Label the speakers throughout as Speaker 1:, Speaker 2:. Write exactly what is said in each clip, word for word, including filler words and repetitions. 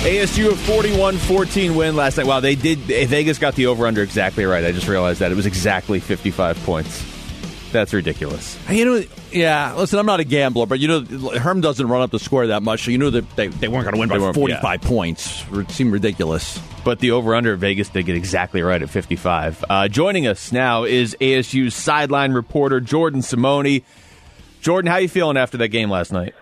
Speaker 1: A S U a forty-one fourteen win last night. Wow, they did. Vegas got the over-under exactly right. I just realized that. It was exactly fifty-five points. That's ridiculous.
Speaker 2: You know, yeah, listen, I'm not a gambler, but you know, Herm doesn't run up the score that much, so you knew that they, they weren't going to win by forty-five yeah. points. It seemed ridiculous.
Speaker 1: But the over-under, Vegas did get exactly right at fifty-five. Uh, joining us now is A S U's sideline reporter, Jordan Simone. Jordan, how you feeling after that game last night?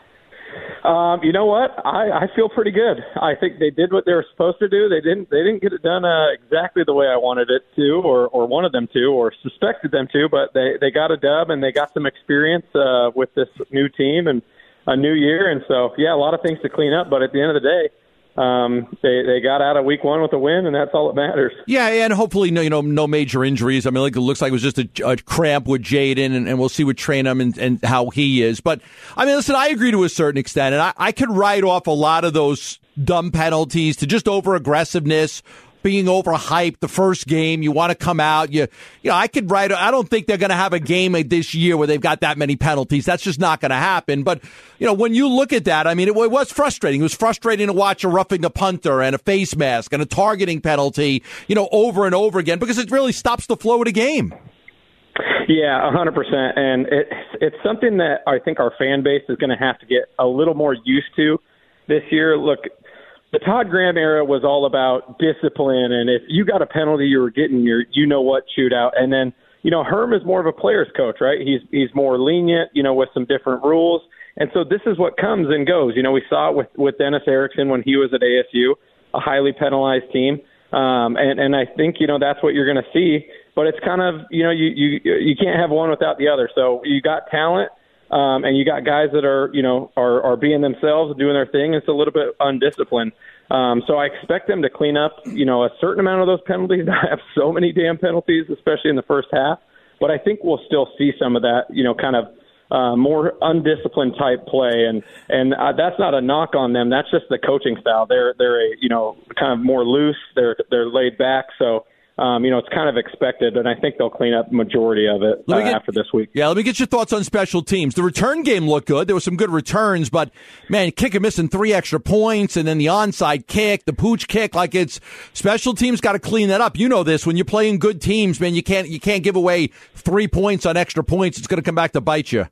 Speaker 3: Um, you know what? I, I feel pretty good. I think they did what they were supposed to do. They didn't. They didn't get it done uh, exactly the way I wanted it to, or, or wanted them to, or suspected them to. But they, they got a dub, and they got some experience uh, with this new team and a new year. And so, yeah, a lot of things to clean up. But at the end of the day, um, they they got out of week one with a win, and that's all that matters.
Speaker 2: Yeah, and hopefully, no, you know, no major injuries. I mean, like, it looks like it was just a, a cramp with Jaden, and, and we'll see with Trainum and, and how he is. But I mean, listen, I agree to a certain extent, and I, I could write off a lot of those dumb penalties to just over aggressiveness. Being overhyped the first game, you want to come out. You, you know, I could write. I don't think they're going to have a game this year where they've got that many penalties. That's just not going to happen. But you know, when you look at that, I mean, it, it was frustrating. It was frustrating to watch a roughing the punter and a face mask and a targeting penalty, you know, over and over again, because it really stops the flow of the game.
Speaker 3: Yeah, a hundred percent. And it's it's something that I think our fan base is going to have to get a little more used to this year. Look. The Todd Graham era was all about discipline, and if you got a penalty, you were getting your you-know-what shootout. And then, you know, Herm is more of a player's coach, right? He's he's more lenient, you know, with some different rules. And so this is what comes and goes. You know, we saw it with, with Dennis Erickson when he was at A S U, a highly penalized team. Um, and, and I think, you know, that's what you're going to see. But it's kind of, you know, you, you, you can't have one without the other. So you got talent. Um, and you got guys that are, you know, are, are being themselves, doing their thing. It's a little bit undisciplined. Um, so I expect them to clean up, you know, a certain amount of those penalties. I have so many damn penalties, especially in the first half. But I think we'll still see some of that, you know, kind of uh, more undisciplined type play. And and uh, that's not a knock on them. That's just the coaching style. They're they're a, you know, kind of more loose. They're they're laid back. So. Um, you know, it's kind of expected, and I think they'll clean up the majority of it uh,
Speaker 2: get,
Speaker 3: after this week.
Speaker 2: Yeah, let me get your thoughts on special teams. The return game looked good. There were some good returns, but, man, kicker missing three extra points, and then the onside kick, the pooch kick, like it's special teams got to clean that up. You know this. When you're playing good teams, man, you can't you can't give away three points on extra points. It's going to come back to bite you.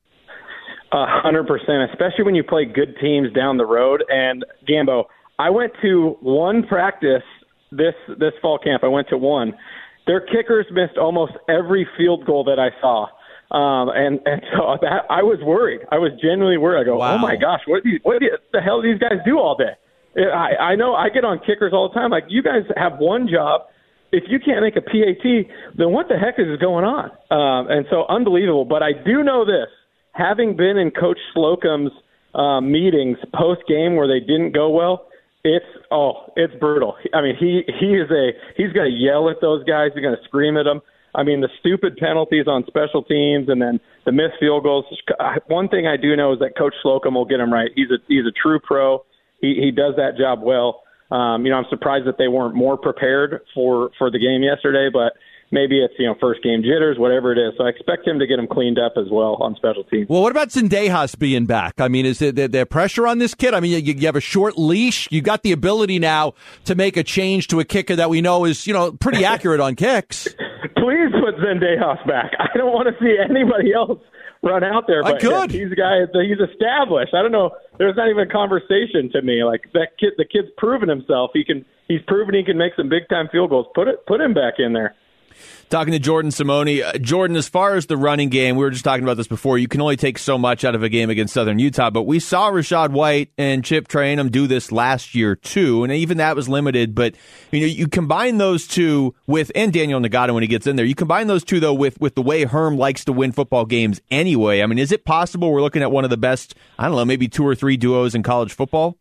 Speaker 3: A hundred percent, especially when you play good teams down the road. And, Gambo, I went to one practice This this fall camp. I went to one. Their kickers missed almost every field goal that I saw, um, and and so that, I was worried. I was genuinely worried. I go,
Speaker 2: wow.
Speaker 3: Oh my gosh, what, do you, what the hell do these guys do all day? I, I know I get on kickers all the time. Like, you guys have one job. If you can't make a P A T, then what the heck is going on? Um, and so unbelievable. But I do know this, having been in Coach Slocum's uh, meetings post game where they didn't go well. It's oh, it's brutal. I mean, he he is a he's going to yell at those guys. He's going to scream at them. I mean, the stupid penalties on special teams and then the missed field goals. One thing I do know is that Coach Slocum will get him right. He's a he's a true pro. He he does that job well. Um, you know, I'm surprised that they weren't more prepared for for the game yesterday, but maybe it's, you know, first game jitters, whatever it is. So I expect him to get him cleaned up as well on special teams.
Speaker 2: Well, what about Zendejas being back? I mean, is there, there pressure on this kid? I mean, you, you have a short leash. You got the ability now to make a change to a kicker that we know is, you know, pretty accurate on kicks.
Speaker 3: Please put Zendejas back. I don't want to see anybody else run out there. But
Speaker 2: I could.
Speaker 3: He's a guy. He's established. I don't know. There's not even a conversation to me. Like, that kid, the kid's proven himself. He can. He's proven he can make some big time field goals. Put it. Put him back in there.
Speaker 1: Talking to Jordan Simone. Uh, Jordan, as far as the running game, we were just talking about this before. You can only take so much out of a game against Southern Utah, but we saw Rachaad White and Chip Trainum do this last year too, and even that was limited. But you know, you combine those two with, and Daniel Nagata when he gets in there, you combine those two though with with the way Herm likes to win football games anyway. I mean, is it possible we're looking at one of the best, I don't know, maybe two or three duos in college football?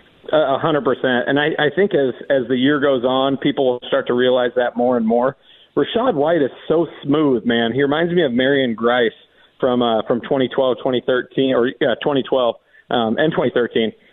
Speaker 3: A hundred percent. And I, I think as as the year goes on, people will start to realize that more and more. Rachaad White is so smooth, man. He reminds me of Marion Grice from uh, from twenty twelve, twenty thirteen, or yeah, twenty twelve um, and twenty thirteen.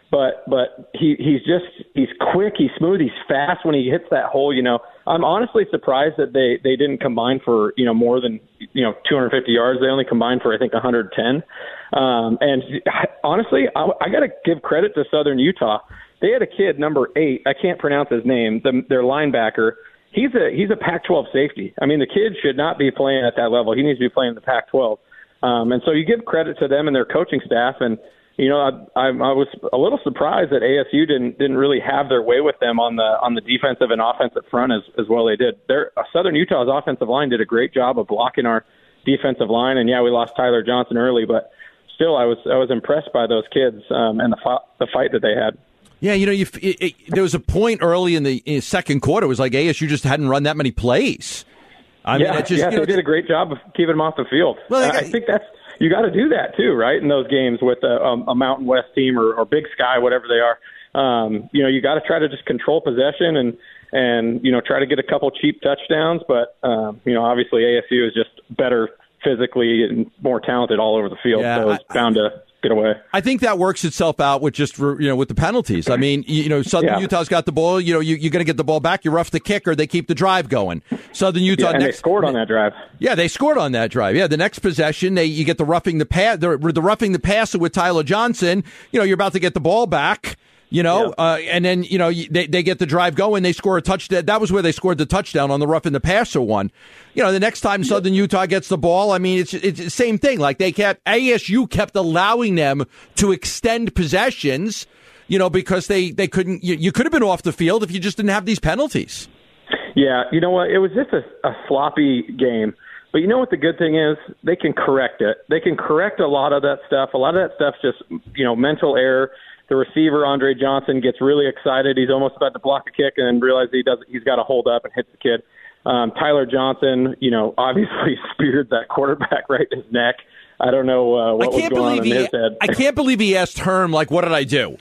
Speaker 3: but but he he's just he's quick, he's smooth, he's fast when he hits that hole. You know, I'm honestly surprised that they they didn't combine for you know more than you know two hundred fifty yards. They only combined for I think one hundred ten. Um, and honestly, I, I got to give credit to Southern Utah. They had a kid, number eight. I can't pronounce his name. The, their linebacker. He's a he's a Pac twelve safety. I mean, the kid should not be playing at that level. He needs to be playing in the Pac twelve. Um, and so you give credit to them and their coaching staff. And you know, I, I, I was a little surprised that A S U didn't didn't really have their way with them on the on the defensive and offensive front as as well they did. Their uh, Southern Utah's offensive line did a great job of blocking our defensive line. And yeah, we lost Tyler Johnson early, but still, I was I was impressed by those kids um, and the fi- the fight that they had.
Speaker 2: Yeah, you know, you, it, it, there was a point early in the in second quarter. It was like A S U just hadn't run that many plays. I
Speaker 3: yeah,
Speaker 2: mean, it just,
Speaker 3: yeah,
Speaker 2: you know,
Speaker 3: they did a great job of keeping them off the field. Well, uh, I think that's you got to do that too, right? In those games with a, um, a Mountain West team or, or Big Sky, whatever they are, um, you know, you got to try to just control possession and and you know try to get a couple cheap touchdowns. But um, you know, obviously A S U is just better physically and more talented all over the field,
Speaker 2: yeah,
Speaker 3: so it's I, bound to get away.
Speaker 2: I think that works itself out with just you know with the penalties. I mean, you know, Southern yeah. Utah's got the ball. You know, you, you're going to get the ball back. You rough the kicker. They keep the drive going. Southern Utah
Speaker 3: yeah, and
Speaker 2: next,
Speaker 3: they scored on that drive.
Speaker 2: Yeah, they scored on that drive. Yeah, the next possession, they you get the roughing the pass, the, the roughing the passer with Tyler Johnson. You know, you're about to get the ball back. You know, yeah. uh, and then, you know, they they get the drive going. They score a touchdown. That was where they scored the touchdown on the roughing the passer one. You know, the next time Southern Utah gets the ball, I mean, it's it's the same thing. Like they kept, A S U kept allowing them to extend possessions, you know, because they, they couldn't, you, you could have been off the field if you just didn't have these penalties.
Speaker 3: Yeah, you know what? It was just a, a sloppy game. But you know what the good thing is? They can correct it. They can correct a lot of that stuff. A lot of that stuff's just, you know, mental error. The receiver, Andre Johnson, gets really excited. He's almost about to block a kick and then realizes he doesn't. He's got to hold up and hit the kid. Um, Tyler Johnson, you know, obviously speared that quarterback right in his neck. I don't know uh, what was going on in
Speaker 2: he,
Speaker 3: his head.
Speaker 2: I can't believe he asked Herm, like, what did I do?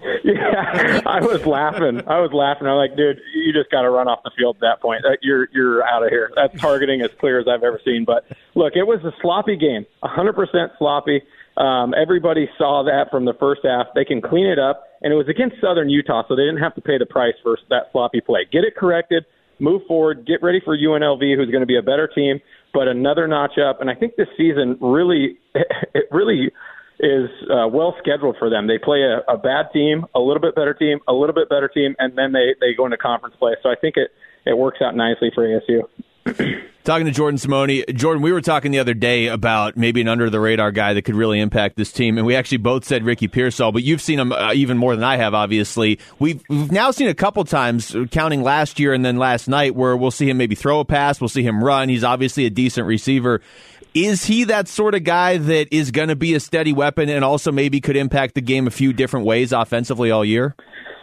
Speaker 3: Yeah, I was laughing. I was laughing. I'm like, dude, you just got to run off the field at that point. You're you're out of here. That's targeting as clear as I've ever seen. But look, it was a sloppy game, one hundred percent sloppy. Um, everybody saw that from the first half. They can clean it up, and it was against Southern Utah, so they didn't have to pay the price for that sloppy play. Get it corrected, move forward, get ready for U N L V, who's going to be a better team, but another notch up. And I think this season really, it really is uh, well scheduled for them. They play a, a bad team, a little bit better team, a little bit better team, and then they, they go into conference play. So I think it, it works out nicely for A S U.
Speaker 1: Talking to Jordan Simone. Jordan, we were talking the other day about maybe an under-the-radar guy that could really impact this team, and we actually both said Ricky Pearsall, but you've seen him uh, even more than I have, obviously. We've, we've now seen a couple times, counting last year and then last night, where we'll see him maybe throw a pass, we'll see him run. He's obviously a decent receiver. Is he that sort of guy that is going to be a steady weapon and also maybe could impact the game a few different ways offensively all year?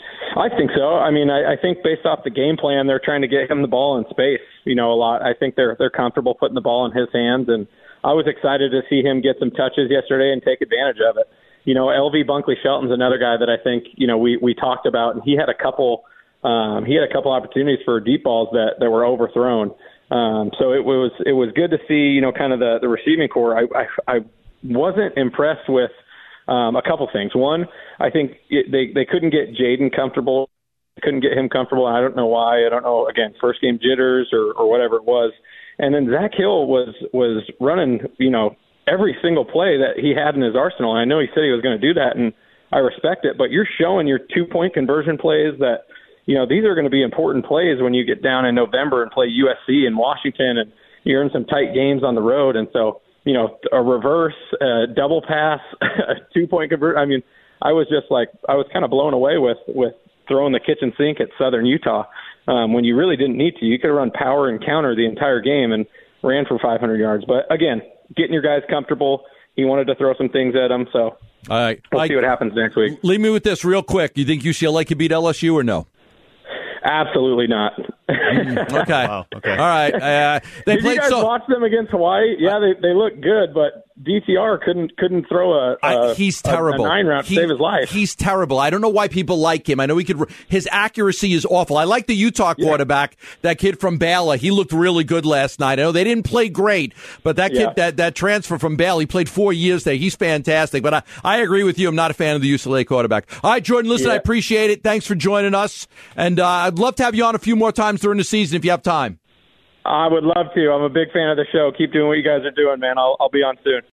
Speaker 3: I think so. I mean, I, I think based off the game plan, they're trying to get him the ball in space, you know, a lot. I think they're they're comfortable putting the ball in his hands, and I was excited to see him get some touches yesterday and take advantage of it. You know, L V Bunkley Shelton's another guy that I think, you know, we we talked about, and he had a couple um, he had a couple opportunities for deep balls that, that were overthrown. Um, so it was it was good to see, you know, kind of the, the receiving core. I, I I wasn't impressed with Um, a couple things. One, I think it, they they couldn't get Jaden comfortable, couldn't get him comfortable. I don't know why. I don't know. Again, first game jitters or, or whatever it was. And then Zach Hill was was running, you know, every single play that he had in his arsenal. And I know he said he was going to do that, and I respect it. But you're showing your two point conversion plays that, you know, these are going to be important plays when you get down in November and play U S C and Washington, and you're in some tight games on the road. And so, you know, a reverse, a double pass, a two-point conversion. I mean, I was just like, I was kind of blown away with, with throwing the kitchen sink at Southern Utah um, when you really didn't need to. You could have run power and counter the entire game and ran for five hundred yards. But, again, getting your guys comfortable. He wanted to throw some things at them, so
Speaker 2: all right.
Speaker 3: we'll
Speaker 2: I,
Speaker 3: see what happens next week.
Speaker 2: Leave me with this real quick. You think U C L A could beat L S U or no?
Speaker 3: Absolutely not.
Speaker 2: Mm, okay.
Speaker 1: Wow, okay.
Speaker 2: All right. Uh, they
Speaker 3: Did
Speaker 2: played
Speaker 3: you guys
Speaker 2: so.
Speaker 3: watch them against Hawaii? Yeah, they they look good, but D T R couldn't couldn't throw a, a
Speaker 2: I, he's terrible.
Speaker 3: a, a nine round to
Speaker 2: he,
Speaker 3: save his life.
Speaker 2: He's terrible. I don't know why people like him. I know he could. His accuracy is awful. I like the Utah quarterback, yeah. that kid from Baylor. He looked really good last night. I know they didn't play great, but that kid,
Speaker 3: yeah.
Speaker 2: that that transfer from Baylor, he played four years there. He's fantastic. But I, I agree with you. I'm not a fan of the U C L A quarterback. All right, Jordan. Listen,
Speaker 3: yeah.
Speaker 2: I appreciate it. Thanks for joining us, and uh, I'd love to have you on a few more times during the season if you have time.
Speaker 3: I would love to. I'm a big fan of the show. Keep doing what you guys are doing, man. I'll I'll be on soon.